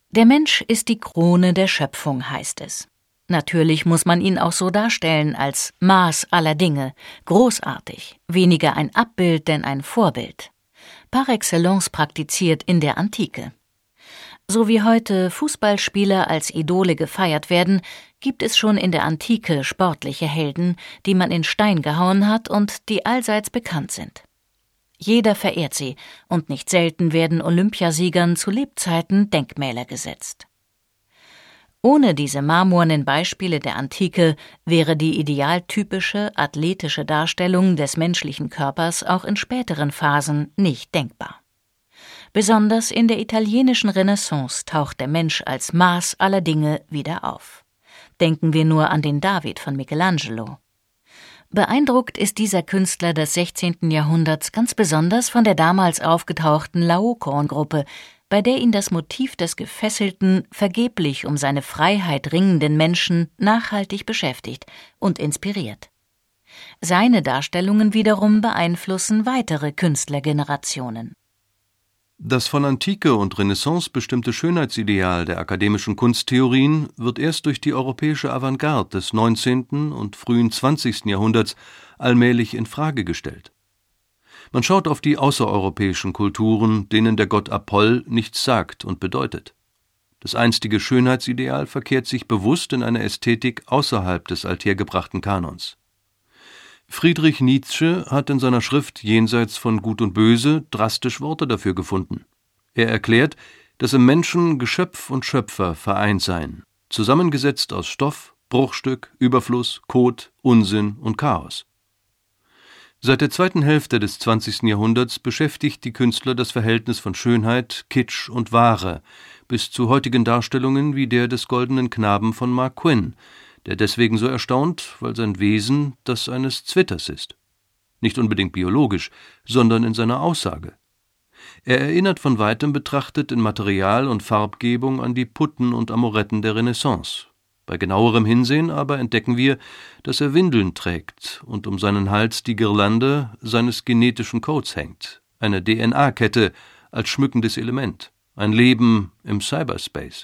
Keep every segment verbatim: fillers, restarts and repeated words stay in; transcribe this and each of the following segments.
Der Mensch ist die Krone der Schöpfung, heißt es. Natürlich muss man ihn auch so darstellen als Maß aller Dinge, großartig, weniger ein Abbild denn ein Vorbild. Par excellence praktiziert in der Antike. So wie heute Fußballspieler als Idole gefeiert werden, gibt es schon in der Antike sportliche Helden, die man in Stein gehauen hat und die allseits bekannt sind. Jeder verehrt sie, und nicht selten werden Olympiasiegern zu Lebzeiten Denkmäler gesetzt. Ohne diese marmornen Beispiele der Antike wäre die idealtypische, athletische Darstellung des menschlichen Körpers auch in späteren Phasen nicht denkbar. Besonders in der italienischen Renaissance taucht der Mensch als Maß aller Dinge wieder auf. Denken wir nur an den David von Michelangelo. Beeindruckt ist dieser Künstler des sechzehnten Jahrhunderts ganz besonders von der damals aufgetauchten Laokoon-Gruppe, bei der ihn das Motiv des gefesselten, vergeblich um seine Freiheit ringenden Menschen nachhaltig beschäftigt und inspiriert. Seine Darstellungen wiederum beeinflussen weitere Künstlergenerationen. Das von Antike und Renaissance bestimmte Schönheitsideal der akademischen Kunsttheorien wird erst durch die europäische Avantgarde des neunzehnten und frühen zwanzigsten Jahrhunderts allmählich in Frage gestellt. Man schaut auf die außereuropäischen Kulturen, denen der Gott Apoll nichts sagt und bedeutet. Das einstige Schönheitsideal verkehrt sich bewusst in einer Ästhetik außerhalb des althergebrachten Kanons. Friedrich Nietzsche hat in seiner Schrift Jenseits von Gut und Böse drastisch Worte dafür gefunden. Er erklärt, dass im Menschen Geschöpf und Schöpfer vereint seien, zusammengesetzt aus Stoff, Bruchstück, Überfluss, Kot, Unsinn und Chaos. Seit der zweiten Hälfte des zwanzigsten Jahrhunderts beschäftigt die Künstler das Verhältnis von Schönheit, Kitsch und Ware, bis zu heutigen Darstellungen wie der des Goldenen Knaben von Mark Quinn, der deswegen so erstaunt, weil sein Wesen das eines Zwitters ist. Nicht unbedingt biologisch, sondern in seiner Aussage. Er erinnert von weitem betrachtet in Material und Farbgebung an die Putten und Amoretten der Renaissance. Bei genauerem Hinsehen aber entdecken wir, dass er Windeln trägt und um seinen Hals die Girlande seines genetischen Codes hängt, eine D N A-Kette als schmückendes Element, ein Leben im Cyberspace.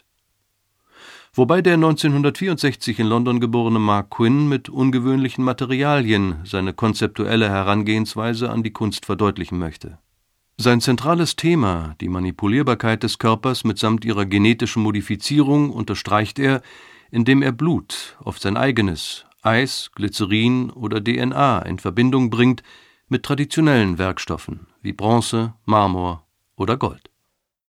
Wobei der neunzehnhundertvierundsechzig in London geborene Mark Quinn mit ungewöhnlichen Materialien seine konzeptuelle Herangehensweise an die Kunst verdeutlichen möchte. Sein zentrales Thema, die Manipulierbarkeit des Körpers mitsamt ihrer genetischen Modifizierung, unterstreicht er, indem er Blut, oft sein eigenes, Eis, Glycerin oder D N A in Verbindung bringt mit traditionellen Werkstoffen wie Bronze, Marmor oder Gold.